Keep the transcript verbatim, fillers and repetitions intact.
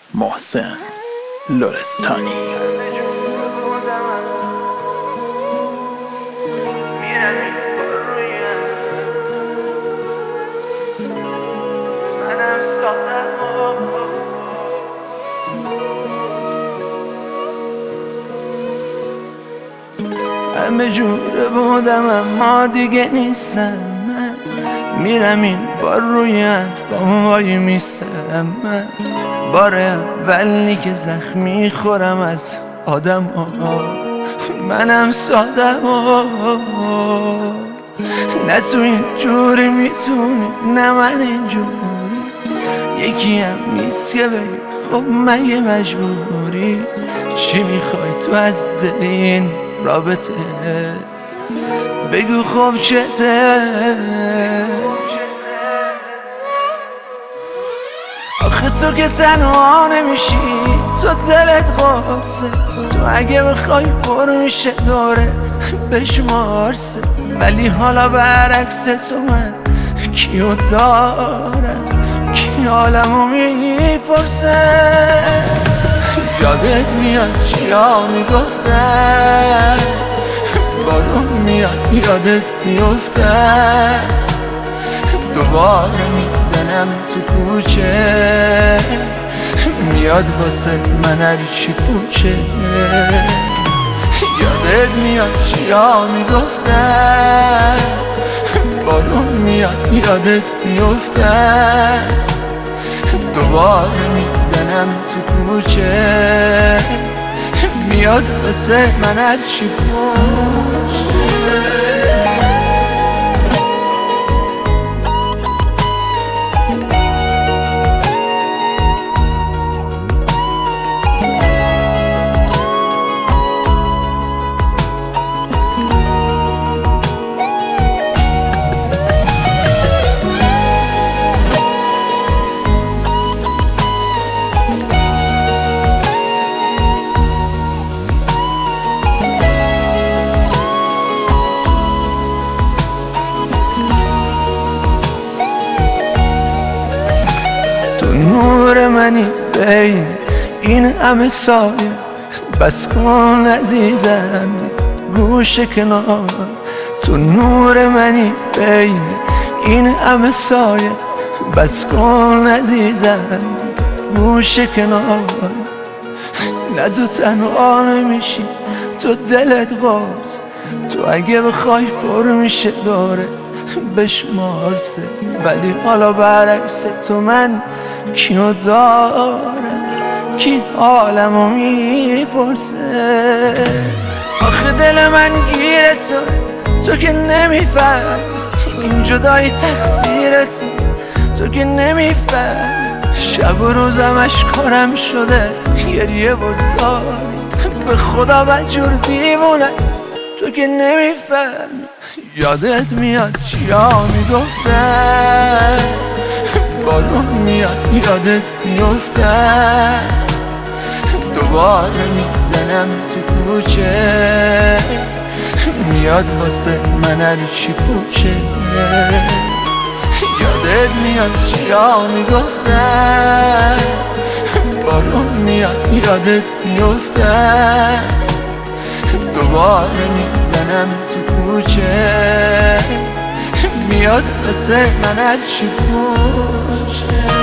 محسن لرستانی. همه جوره بودم اما دیگه نیستم. من میرم این بار رویم با موهای میستم. من بار اولی که زخمی خورم از آدم ها. منم سادم ها. نه تو این جوری میتونی نه من این جوری. یکی هم نیست که بگی خب مگه مجبوری. چی میخوای تو از دل این رابطه؟ بگو خب چته؟ آخه تو که تنها نمیشی، تو دلت قاسه. تو اگه بخوای پر میشه دوره بشمارسه. ولی حالا برعکس تو من کیو دارم، کی حالمو میپرسه. یادت میاد چیا میگفتن، بارون میاد یادت میفتن. دوباره میزنم تو کوچه، میاد واسه من هر چی پوچه. یادت میاد چیا میگفتن، بارون میاد یادت میفتن. دوباره میزنم تو کوچه، میاد واسه من هر چی پوچه. نور منی بین این همه سایه، بس کن عزیزم گوش کنار. تو نور منی بین این همه سایه، بس کن عزیزم گوش کنار. نه تو تنها نمیشی، تو دلت باز. تو اگه بخوای پر میشه دارت بشمارسه. ولی حالا برعکس تو من کیو دارم، کی حالمو میپرسه. آخه دل من گیره تو، تو که نمیفهم این جدایی تقصیر تو، تو که نمیفهم. شب و روزم اشکارم شده گریه و زاری. به خدا بدجور دیوونه تو که نمیفهم. یادت میاد چیا میگفتن، بارون میاد یادت میفتن. دوباره میزنم تو کوچه، میاد واسه من هر چی پوچه. یادت میاد چیا میگفتن، بارون میاد یادت میفتن. دوباره میزنم تو کوچه، میاد واسه من هر چی پوچه.